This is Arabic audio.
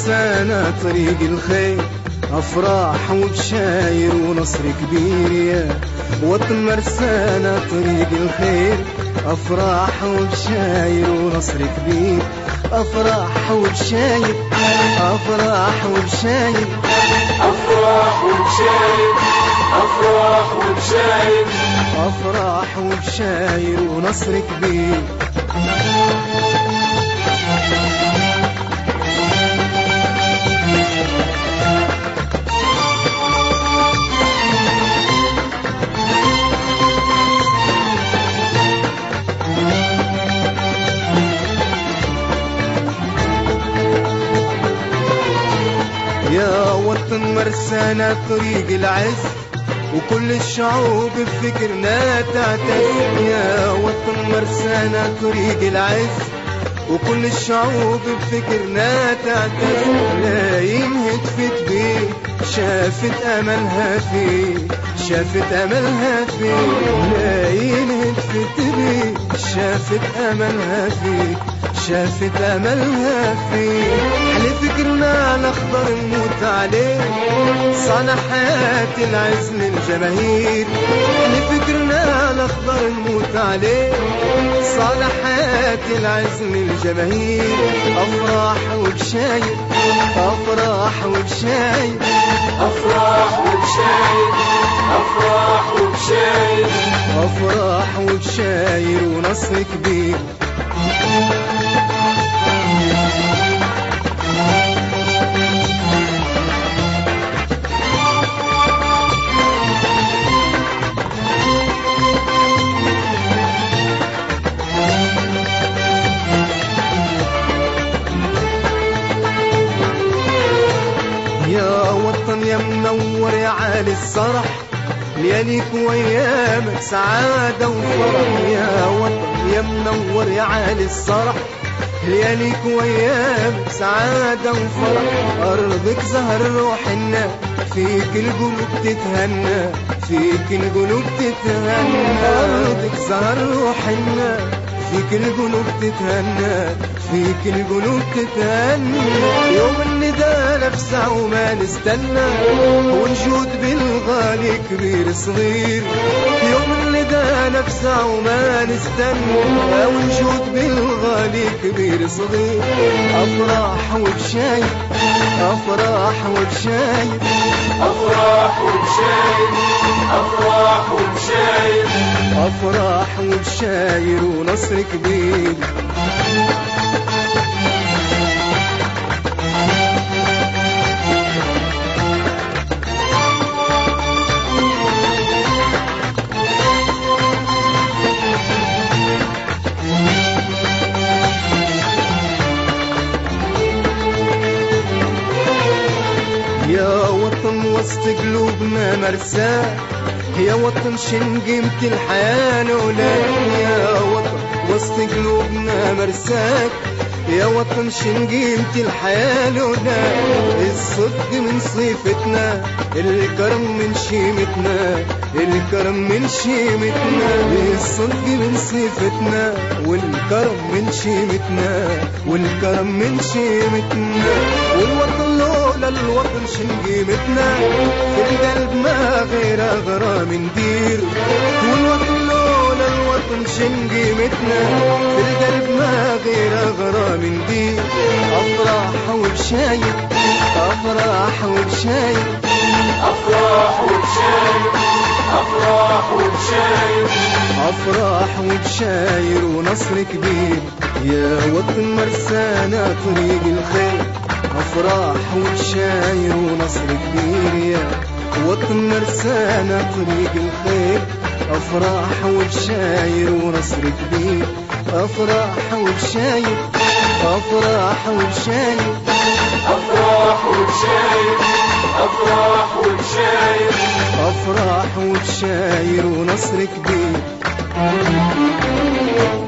مرسانا طريق الخير، أفراح وبشاير ونصر كبير يا وطن مرسانا طريق الخير، أفراح وبشاير ونصر كبير، أفراح وبشاير، أفراح وبشاير، أفراح وبشاير، أفراح وبشاير، أفراح وبشاير ونصر كبير. يا وطن مرسانا طريق العز، وكل الشعوب بفكرنا تعتز. يا وطن مرسانا طريق العز، وكل الشعوب بفكرنا تعتز. لايم هتفت بيه شافت أملها فيه، شافت أملها فيه. لايم هتفت بيه شافت أملها فيه، شافت أملها فيه. لفكرنا الأخضر نموت عليه، صنع حياة العز للجماهير. لفكرنا الأخضر نموت عليه، صنع حياة العز للجماهير. أفراح وبشاير، أفراح وبشاير، أفراح وبشاير، أفراح وبشاير، أفراح وبشاير ونصر كبير. يا وطن يا منور يا عالي الصرح، لياليك وايامك سعادة وفرح. يا وطن يا منور يا عالي الصرح، لياليك وايامك سعادة وفرح. أرضك زهر روحنا، فيك القلوب تتهنى، فيك القلوب تتهنى. أرضك زهر روحنا، فيك القلوب تتهنى، فيك القلوب تتهنى. يوم النداء نفسه وما نستنى، ونجود بالغالي كبير صغير. يوم النداء نفسه وما نستنى، ونجود بالغالي كبير صغير. أفراح وبشاير، أفراح وبشاير، أفراح وبشاير، أفراح وبشاير، أفراح وبشاير ونصر كبير. يا وطن وسط قلوبنا مرساه، يا وطن شن قيمة الحياة لولاك. يا وطن وسط قلوبنا مرساك، يا وطن شن قيمة الحياة لولاك. الصدق من صيفتنا، الكرم من شيمتنا، الكرم من شيمتنا. الصدق من صيفتنا، والكرم من شيمتنا، والكرم من شيمتنا. والوطن لولا الوطن شن قيمتنا، في القلب ما غير غرام ندير. والوطن لولا الوطن شن قيمتنا، في القلب ما غير غرام ندير. أفراح وبشاير، أفراح وبشاير، أفراح وبشاير، أفراح وبشاير، أفراح وبشاير ونصر كبير. يا وطن مرسانا طريق الخير، أفراح وبشاير ونصر كبير. يا وطن مرسانا طريق الخير، أفراح وبشاير ونصر كبير. أفراح وبشاير، أفراح وبشاير، أفراح وبشاير، أفراح وبشاير، أفراح وبشاير ونصر كبير.